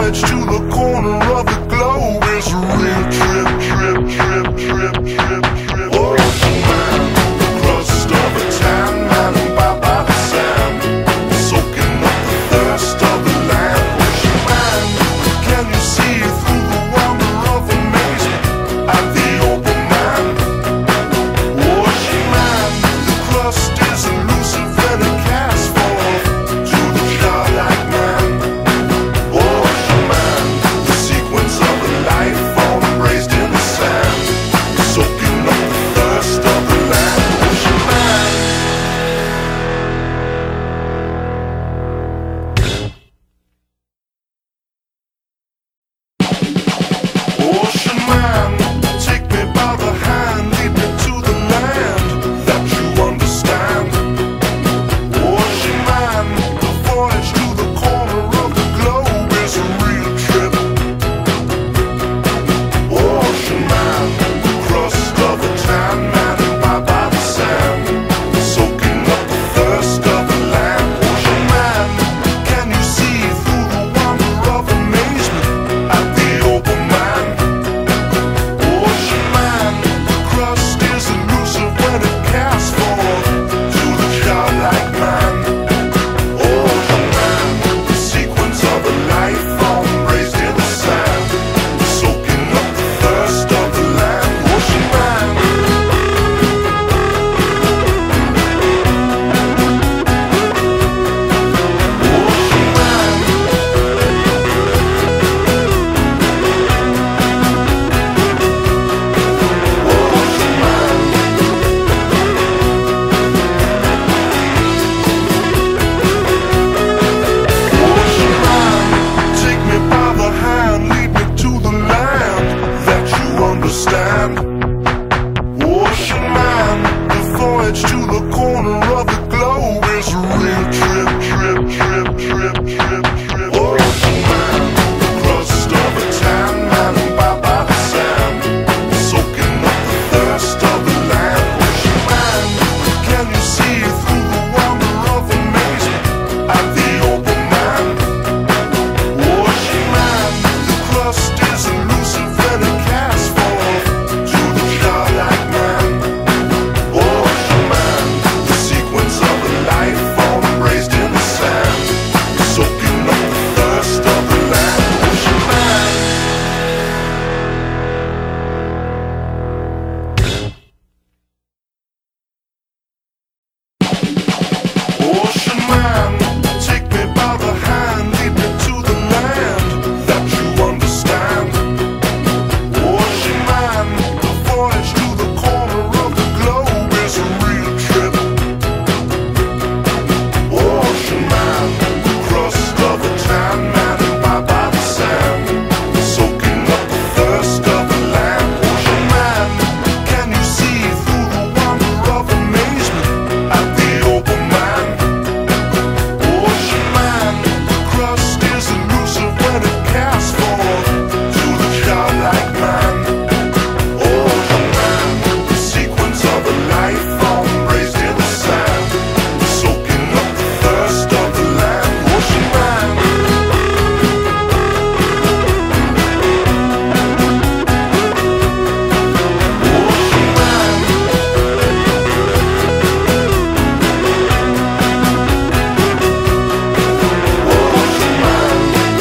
voyage to the corner of the globe is a real trip, trip, trip, trip, trip, trip. Ocean man, the crust of a tan man, by the sand, soaking up the thirst of the land. Ocean man, can you see through the wonder of amazement at the open man? Ocean man, the crust is elusive and it casts forth to the childlike man. Ocean man, the sequence of a life form embraced in the sand, soaking up the thirst of the land. Ocean man. Ocean man, take me by the hand, lead me to the land that you understand. Ocean man, the voyage to the corner of the globe is a real trip. Ocean man, the crust of a tan man, by the sand, soaking up the thirst of the land. Ocean man, can you see through the wonder of amazement at the open man? Ocean man, the crust is elusive when it casts forth to the childlike man. Ocean man, the sequence of a life form raised in the sand, soaking up the thirst of the land. Ocean man. Ocean man. Ocean man. Ocean man, take me by the hand, lead me to the land that you understand. Ocean man, the voyage to the corner of the globe is a real trip, trip, trip, trip, trip, trip. Ocean man, the crust of a tan man, by the sand, soaking up the thirst of the land. Ocean man, can you see through the wonder of amazement at the open man? Ocean man, the crust is elusive and it casts forth to the childlike man. Ocean man, the sequence of a life form embraced in the sand, soaking up the thirst of the land. Ocean man. Ocean man, take me by the hand, lead me to the land that you understand. Ocean man, the voyage to the corner of the globe is a real trip. Ocean man, the crust of a tan man, by the sand, soaking up the thirst of the land. Ocean man, can you see through the wonder of amazement at the open man? Ocean man, the crust is elusive when it casts forth to the childlike man. Ocean man, the sequence of a life form raised in the sand, soaking up the thirst of the land. Ocean man. Ocean man. Ocean man.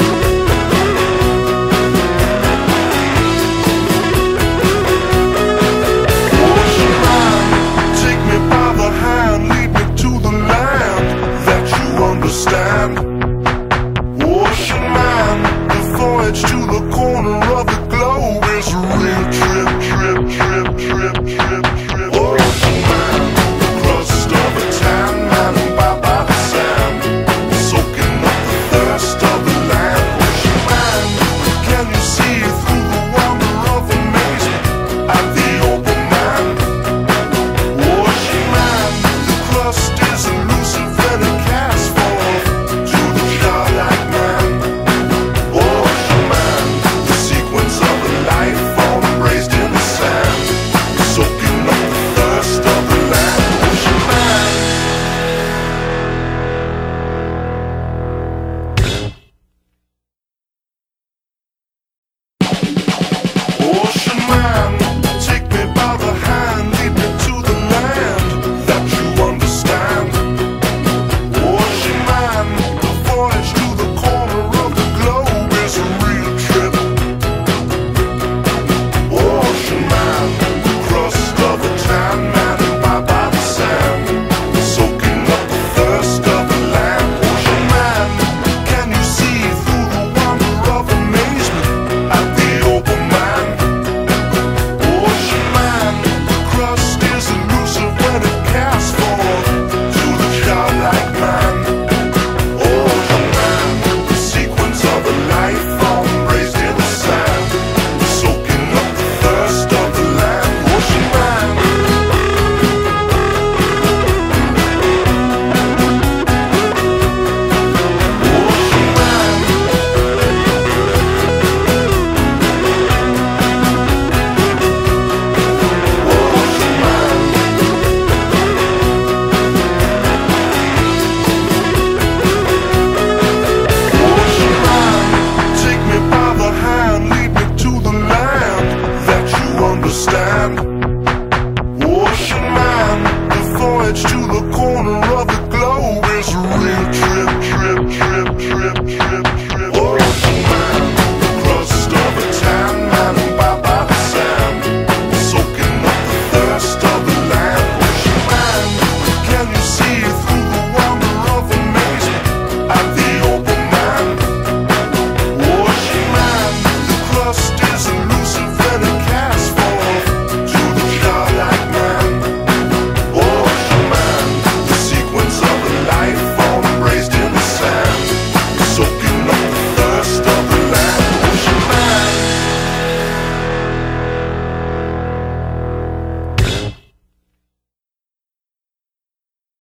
Ocean man, take me by the hand, lead me to the land that you understand. Ocean man, the voyage to the corner